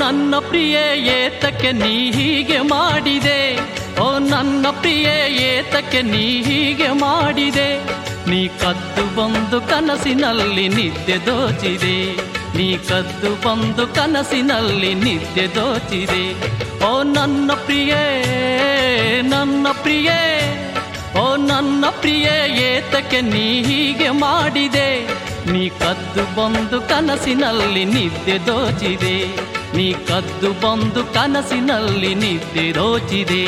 ನನ್ನ ಪ್ರಿಯೆ ಏತಕ್ಕೆ ನೀ ಹೀಗೆ ಮಾಡಿದೆ, ಓ ನನ್ನ ಪ್ರಿಯೆ ಏತಕ್ಕೆ ನೀ ಹೀಗೆ ಮಾಡಿದೆ. ನೀ ಕದ್ದು ಬಂದು ಕನಸಿನಲ್ಲಿ ನಿದ್ದೆ ದೋಚಿದೆ, ನೀ ಕದ್ದು ಬಂದು ಕನಸಿನಲ್ಲಿ ನಿದ್ದೆ ದೋಚಿದೆ. ಓ ನನ್ನ ಪ್ರಿಯೆ, ನನ್ನ ಪ್ರಿಯೆ, ಓ ನನ್ನ ಪ್ರಿಯೆ ಏತಕ್ಕೆ ನೀ ಹೀಗೆ ಮಾಡಿದೆ. ನೀ ಕದ್ದು ಬಂದು ಕನಸಿನಲ್ಲಿ ನಿದ್ದೆ ದೋಚಿದೆ, ನೀ ಕದ್ದು ಬಂದು ಕನಸಿನಲ್ಲಿ ನಿದ್ದೆ ದೋಚಿದೆ.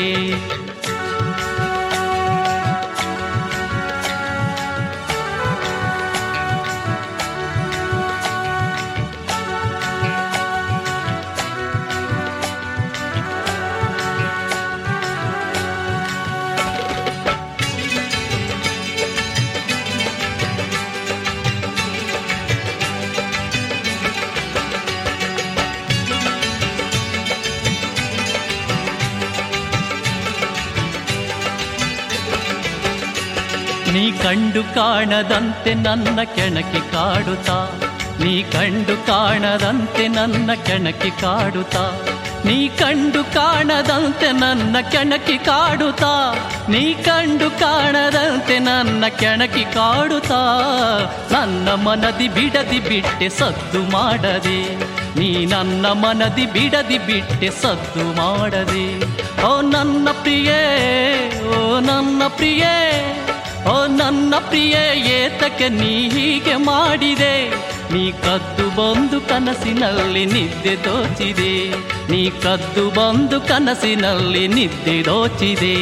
ನೀ ಕಂಡು ಕಾಣದಂತೆ ನನ್ನ ಕೆಣಕಿ ಕಾಡುತ್ತಾ, ನೀ ಕಂಡು ಕಾಣದಂತೆ ನನ್ನ ಕೆಣಕಿ ಕಾಡುತ್ತಾ, ನೀ ಕಂಡು ಕಾಣದಂತೆ ನನ್ನ ಕೆಣಕಿ ಕಾಡುತ್ತಾ, ನೀ ಕಂಡು ಕಾಣದಂತೆ ನನ್ನ ಕೆಣಕಿ ಕಾಡುತ್ತಾ. ನನ್ನ ಮನದಿ ಬಿಡದಿ ಬಿಟ್ಟೆ ಸದ್ದು ಮಾಡದೆ, ನೀ ನನ್ನ ಮನದಿ ಬಿಡದಿ ಬಿಟ್ಟೆ ಸದ್ದು ಮಾಡದೆ. ಓ ನನ್ನ ಪ್ರಿಯೇ, ಓ ನನ್ನ ಪ್ರಿಯೇ, ಓ ನನ್ನ ಪ್ರಿಯೆ ಏತಕ್ಕೆ ನೀ ಹೀಗೆ ಮಾಡಿದೆ. ನೀ ಕದ್ದು ಬಂದು ಕನಸಿನಲ್ಲಿ ನಿದ್ದೆ ದೋಚಿದೆ, ನೀ ಕದ್ದು ಬಂದು ಕನಸಿನಲ್ಲಿ ನಿದ್ದೆ ದೋಚಿದೆ.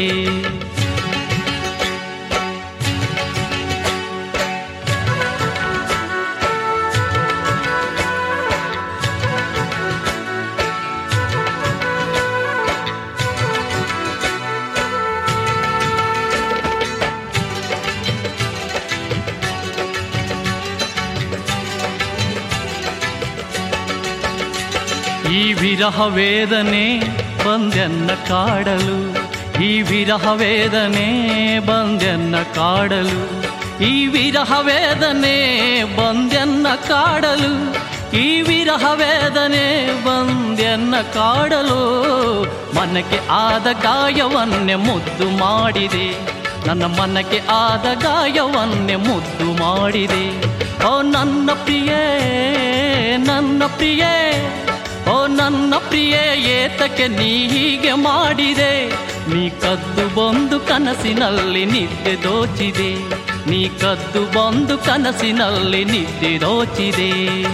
ಈ ವಿರಹ ವೇದನೆ ಬಂದೆನ್ನ ಕಾಡಲು, ಈ ವಿರಹ ವೇದನೆ ಬಂದೆನ್ನ ಕಾಡಲು, ಈ ವಿರಹ ವೇದನೆ ಬಂದೆನ್ನ ಕಾಡಲು, ಈ ವಿರಹ ವೇದನೆ ಬಂದೆನ್ನ ಕಾಡಲು. ಮನಕ್ಕೆ ಆದ ಗಾಯವನ್ನೇ ಮುದ್ದು ಮಾಡಿದೆ, ನನ್ನ ಮನಕ್ಕೆ ಆದ ಗಾಯವನ್ನೇ ಮುದ್ದು ಮಾಡಿದೆ. ಓ ನನ್ನ ಪ್ರಿಯೇ, ನನ್ನ ಪ್ರಿಯೇ, ಓ ನನ್ನ ಪ್ರಿಯೆ ಏತಕ್ಕೆ ನೀ ಹೀಗೆ ಮಾಡಿದೆ. ನೀ ಕದ್ದು ಬಂದು ಕನಸಿನಲ್ಲಿ ನಿದ್ದೆ ದೋಚಿದೆ, ನೀ ಕದ್ದು ಬಂದು ಕನಸಿನಲ್ಲಿ ನಿದ್ದೆ ದೋಚಿದೆ.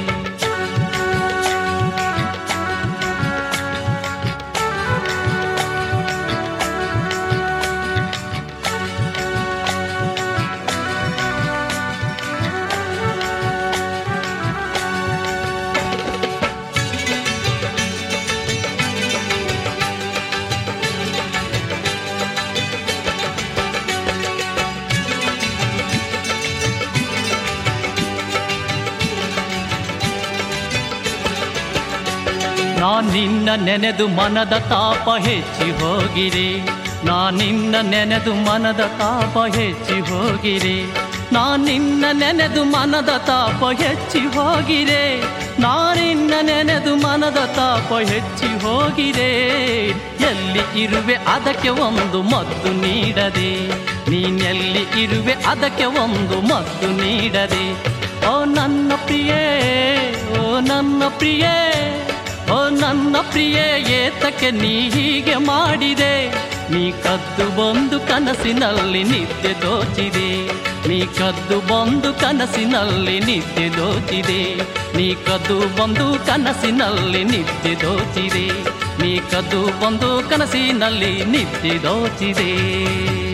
ನಿನ್ನ ನೆನೆದು ಮನದ ತಾಪ ಹೆಚ್ಚಿ ಹೋಗಿರೆ, ನಿನ್ನ ನೆನೆದು ಮನದ ತಾಪ ಹೆಚ್ಚಿ ಹೋಗಿರೆ, ನಿನ್ನ ನೆನೆದು ಮನದ ತಾಪ ಹೆಚ್ಚಿ ಹೋಗಿರೆ, ನಿನ್ನ ನೆನೆದು ಮನದ ತಾಪ ಹೆಚ್ಚಿ ಹೋಗಿರೆ. ಎಲ್ಲಿ ಇರುವೆ ಅದಕ್ಕೆ ಒಂದು ಮದ್ದು ನೀಡದೆ, ನೀನೆಲ್ಲಿ ಇರುವೆ ಅದಕ್ಕೆ ಒಂದು ಮದ್ದು ನೀಡದೆ. ಓ ನನ್ನ ಪ್ರಿಯೇ, ಓ ನನ್ನ ಪ್ರಿಯೇ, ಓ ನನ್ನ ಪ್ರಿಯೆ ಏತಕ್ಕೆ ನೀ ಹೀಗೆ ಮಾಡಿದೆ. ನೀ ಕದ್ದು ಬಂದು ಕನಸಿನಲ್ಲಿ ನಿದ್ದೆ ದೋಚಿದೆ, ನೀ ಕದ್ದು ಬಂದು ಕನಸಿನಲ್ಲಿ ನಿದ್ದೆ ದೋಚಿದೆ, ನೀ ಕದ್ದು ಬಂದು ಕನಸಿನಲ್ಲಿ ನಿದ್ದೆ ದೋಚಿದೆ, ನೀ ಕದ್ದು ಬಂದು ಕನಸಿನಲ್ಲಿ ನಿದ್ದೆ ದೋಚಿದೆ.